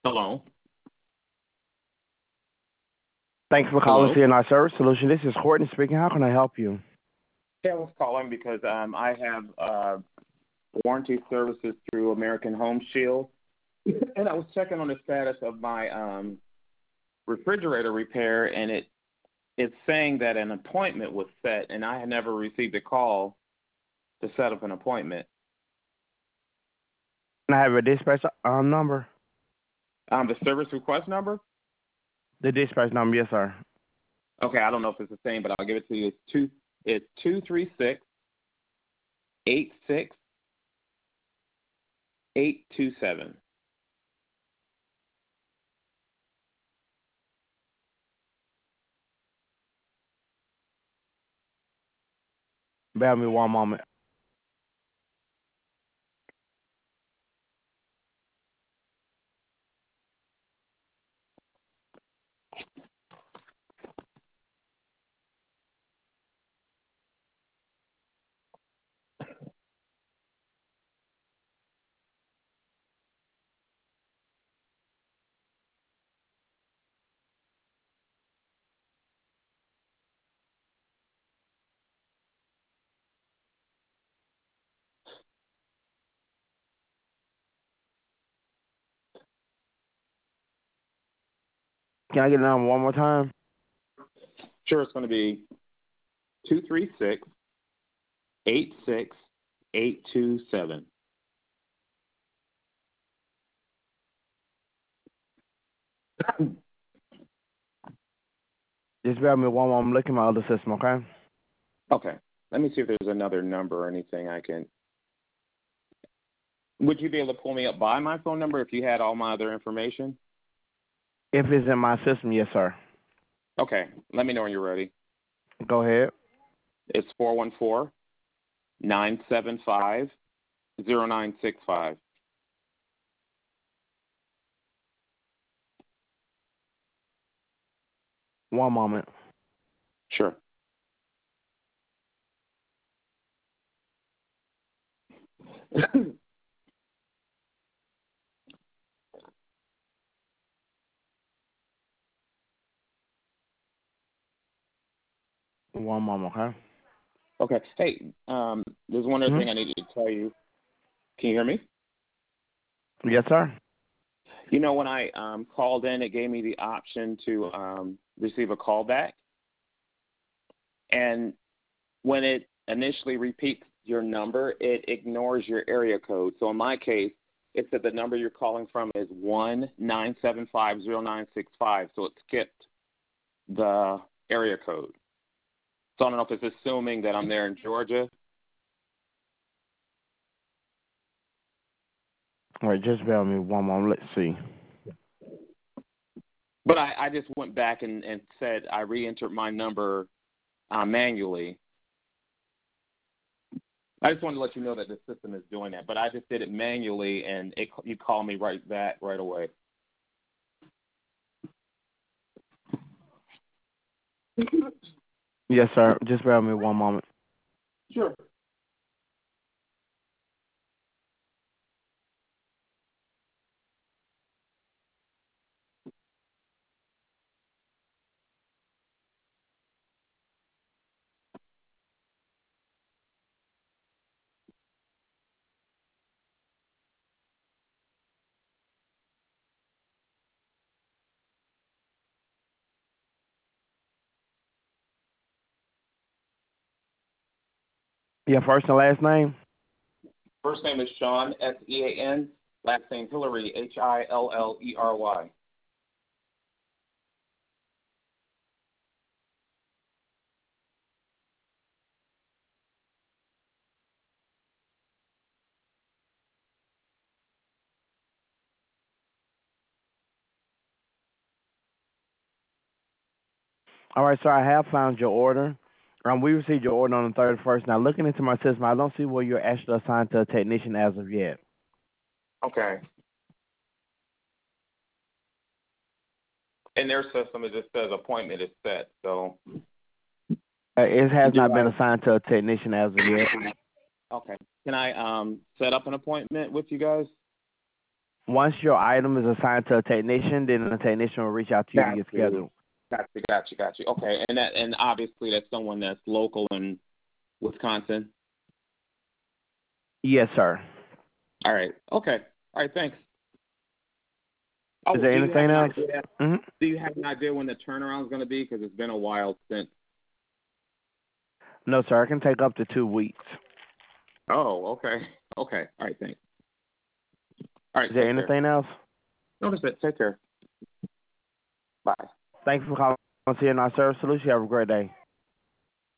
Hello. Thanks for calling Hello. CNI Service Solution. This is Courtney speaking. How can I help you? Yeah, I was calling because I have warranty services through American Home Shield, and I was checking on the status of my refrigerator repair, and it's saying that an appointment was set, and I had never received a call to set up an appointment. Can I have a dispatch number? The service request number? The dispatch number, yes, sir. Okay, I don't know if it's the same, but I'll give it to you. It's 236-86827. Bear with me one moment. Can I get the number one more time? Sure, it's going to be 236-86827. Just bear with me one moment. I'm looking at my other system, okay? Okay. Let me see if there's another number or anything I can. Would you be able to pull me up by my phone number if you had all my other information? If it's in my system, yes, sir. Okay. Let me know when you're ready. Go ahead. It's 414-975-0965. One moment. Sure. One moment, okay? Okay. Hey, there's one other thing I need to tell you. Can you hear me? Yes, sir. You know, when I called in, it gave me the option to receive a call back. And when it initially repeats your number, it ignores your area code. So in my case, it said the number you're calling from is 1-975-0965. So it skipped the area code. So I don't know if it's assuming that I'm there in Georgia. Wait, just bear with me one moment. Let's see. But I just went back and said I re-entered my number manually. I just wanted to let you know that the system is doing that. But I just did it manually, and you call me right back right away. Yes, sir. Just bear with me one moment. Sure. Your first and last name? First name is Sean, S-E-A-N. Last name Hillary, H-I-L-L-E-R-Y. All right, sir. I have found your order. We received your order on the 31st. Now, looking into my system, I don't see where you're actually assigned to a technician as of yet. Okay. In their system, it just says appointment is set. So It has not been assigned to a technician as of yet. Okay. Can I set up an appointment with you guys? Once your item is assigned to a technician, then the technician will reach out to you to Got get you. scheduled. Got you. Okay, and obviously that's someone that's local in Wisconsin. Yes, sir. All right. Okay. All right. Thanks. Is there anything else? Mm-hmm. Do you have an idea when the turnaround is going to be? Because it's been a while since. No, sir. It can take up to 2 weeks. Oh, okay. Okay. All right. Thanks. All right. Is there anything else? No, that's it. Take care. Bye. Thanks for calling CNI Service Solution. You have a great day.